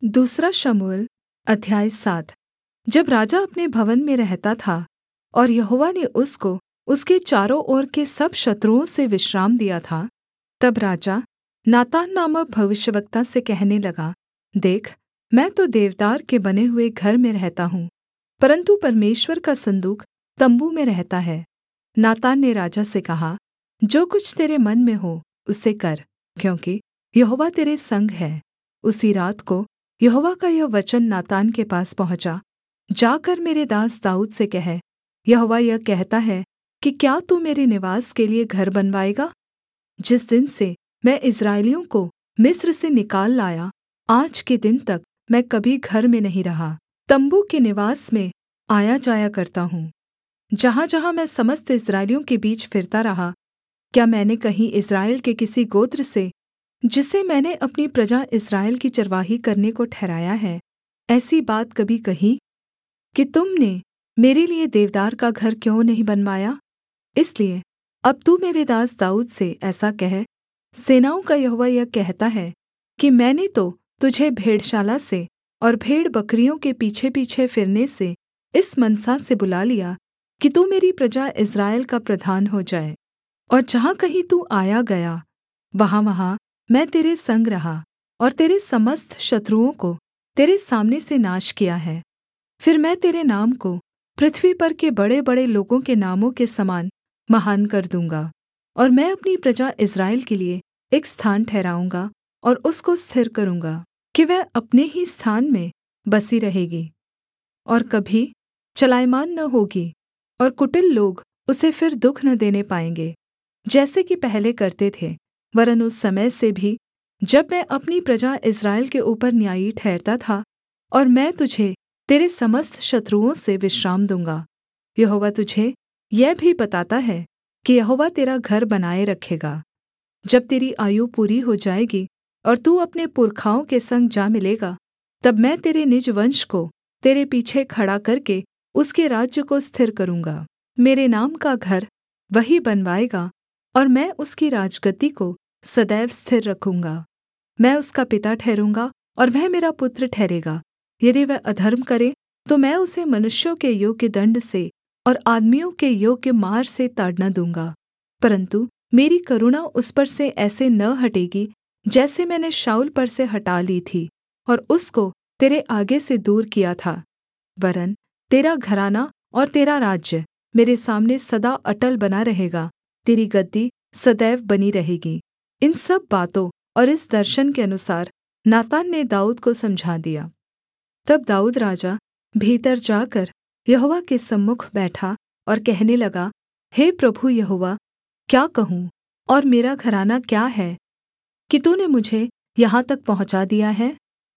दूसरा शमूएल अध्याय 7। जब राजा अपने भवन में रहता था और यहोवा ने उसको उसके चारों ओर के सब शत्रुओं से विश्राम दिया था, तब राजा नातान नामक भविष्यद्वक्ता से कहने लगा, देख, मैं तो देवदार के बने हुए घर में रहता हूँ, परन्तु परमेश्वर का सन्दूक तम्बू में रहता है। नातान ने राजा से कहा, जो कुछ तेरे मन में हो उसे कर, क्योंकि यहोवा तेरे संग है। उसी रात को यहोवा का यह वचन नातान के पास पहुँचा, जाकर मेरे दास दाऊद से कह, यहोवा यह कहता है कि क्या तू मेरे निवास के लिये घर बनवाएगा? जिस दिन से मैं इस्राएलियों को मिस्र से निकाल लाया, आज के दिन तक मैं कभी घर में नहीं रहा, तम्बू के निवास में आया जाया करता हूँ। जहाँ-जहाँ मैं समस्त इस्राएलियों के बीच फिरता रहा, क्या मैंने कहीं इस्राएल के किसी गोत्र से, जिसे मैंने अपनी प्रजा इस्राएल की चरवाही करने को ठहराया है, ऐसी बात कभी कही कि तुम ने मेरे लिये देवदार का घर क्यों नहीं बनवाया? इसलिए अब तू मेरे दास दाऊद से ऐसा कह, सेनाओं का यहोवा यह कहता है कि मैंने तो तुझे भेड़शाला से और भेड़बकरियों के पीछे-पीछे फिरने से इस मनसा से बुला लिया कि तू मेरी प्रजा इस्राएल का प्रधान हो जाए, और जहाँ कहीं तू आया गया, वहाँ-वहाँ मैं तेरे संग रहा और तेरे समस्त शत्रुओं को तेरे सामने से नाश किया है। फिर मैं तेरे नाम को पृथ्वी पर के बड़े-बड़े लोगों के नामों के समान महान कर दूँगा, और मैं अपनी प्रजा इस्राएल के लिये एक स्थान ठहराऊँगा और उसको स्थिर करूँगा कि वह अपने ही स्थान में बसी रहेगी और कभी चलायमान न होगी, और कुटिल लोग उसे फिर दुःख न देने पाएँगे, जैसे कि पहले करते थे, वरन् उस समय से भी जब मैं अपनी प्रजा इस्राएल के ऊपर न्यायी ठहरता था, और मैं तुझे तेरे समस्त शत्रुओं से विश्राम दूँगा। यहोवा तुझे यह भी बताता है कि यहोवा तेरा घर बनाए रखेगा। जब तेरी आयु पूरी हो जाएगी और तू अपने पुरखाओं के संग जा मिलेगा, तब मैं तेरे निज वंश को तेरे पीछे खड़ा करके उसके राज्य को स्थिर करूँगा। मेरे नाम का घर वही बनवाएगा, और मैं उसकी राजगद्दी को सदैव स्थिर रखूँगा। मैं उसका पिता ठहरूँगा और वह मेरा पुत्र ठहरेगा। यदि वह अधर्म करे तो मैं उसे मनुष्यों के योग्य दण्ड से और आदमियों के योग्य मार से ताड़ना दूँगा, परन्तु मेरी करुणा उस पर से ऐसे न हटेगी जैसे मैंने शाऊल पर से हटा ली थी और उसको तेरे आगे से दूर किया था। वरन् तेरा घराना और तेरा राज्य मेरे सामने सदा अटल बना रहेगा, तेरी गद्दी सदैव बनी रहेगी। इन सब बातों और इस दर्शन के अनुसार नातान ने दाऊद को समझा दिया। तब दाऊद राजा भीतर जाकर यहोवा के सम्मुख बैठा और कहने लगा, हे प्रभु यहोवा, क्या कहूँ, और मेरा घराना क्या है कि तूने मुझे यहाँ तक पहुँचा दिया है?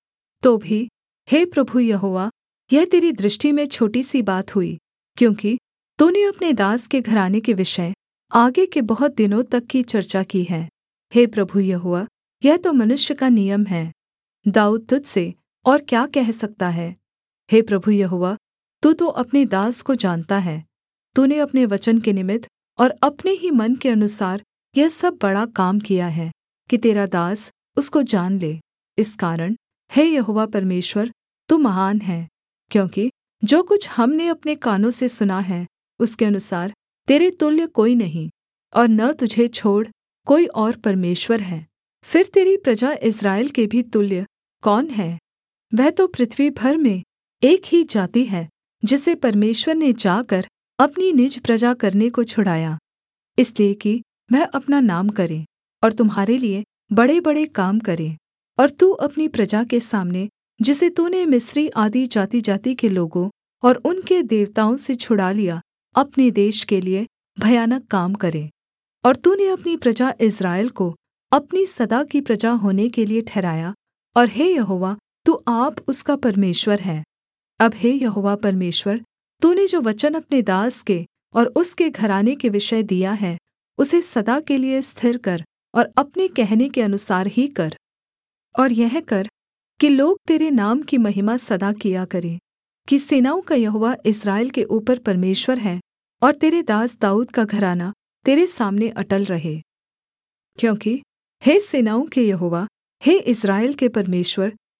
तो भी हे प्रभु यहोवा, यह तेरी दृष्टि में छोटी सी बात हुई, क्योंकि तूने अपने दास के घराने के विषय आगे के बहुत दिनों तक की चर्चा की है। हे प्रभु यहोवा, यह तो मनुष्य का नियम है। दाऊद तुझ से और क्या कह सकता है? हे प्रभु यहोवा, तू तो अपने दास को जानता है। तूने अपने वचन के निमित्त और अपने ही मन के अनुसार यह सब बड़ा काम किया है कि तेरा दास उसको जान ले। इस कारण हे यहोवा परमेश्वर, तू महान है, क्योंकि जो कुछ हमने अपने कानों से सुना है उसके अनुसार तेरे तुल्य कोई नहीं, और न तुझे छोड़ कोई और परमेश्वर है। फिर तेरी प्रजा इस्राएल के भी तुल्य कौन है? वह तो पृथ्वी भर में एक ही जाति है जिसे परमेश्वर ने जाकर अपनी निज प्रजा करने को छुड़ाया, इसलिए कि वह अपना नाम करे और तुम्हारे लिए बड़े-बड़े काम करे। और तू अपनी प्रजा के सामने, जिसे तूने मिस्री आदि जाति-जाति के लोगों और उनके देवताओं से छुड़ा लिया, अपने देश के लिए भयानक काम करे। और तूने अपनी प्रजा इस्राएल को अपनी सदा की प्रजा होने के लिये ठहराया, और हे यहोवा, तू आप उसका परमेश्वर है। अब हे यहोवा परमेश्वर, तूने जो वचन अपने दास के और उसके घराने के विषय दिया है, उसे सदा के लिये स्थिर कर और अपने कहने के अनुसार ही कर। और यह कर कि लोग तेरे नाम की महिमा सदा किया करें, कि सेनाओं का यहोवा इस्राएल के ऊपर परमेश्वर है, और तेरे दास दाऊद का घराना तेरे सामने अटल रहे। क्योंकि हे सेनाओं के यहोवा, हे इस्राएल के परमेश्वर,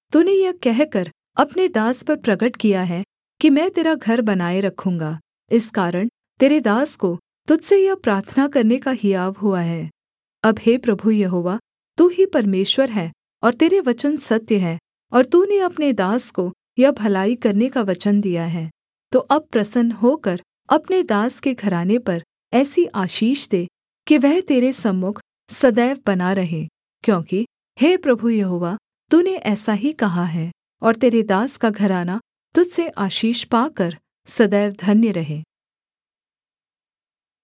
तूने यह कहकर अपने दास पर प्रगट किया है कि मैं तेरा घर बनाए रखूँगा। इस कारण तेरे दास को तुझ से यह प्रार्थना करने का हियाव हुआ है। अब हे प्रभु यहोवा, तू ही परमेश्वर है और तेरे वचन सत्य है, और तूने अपने दास को यह भलाई करने का वचन दिया है। तो अब प्रसन्न होकर अपने दास के घराने पर ऐसी आशीष दे कि वह तेरे सम्मुख सदैव बना रहे, क्योंकि हे प्रभु यहोवा, तूने ऐसा ही कहा है, और तेरे दास का घराना तुझ से आशीष पाकर सदैव धन्य रहे।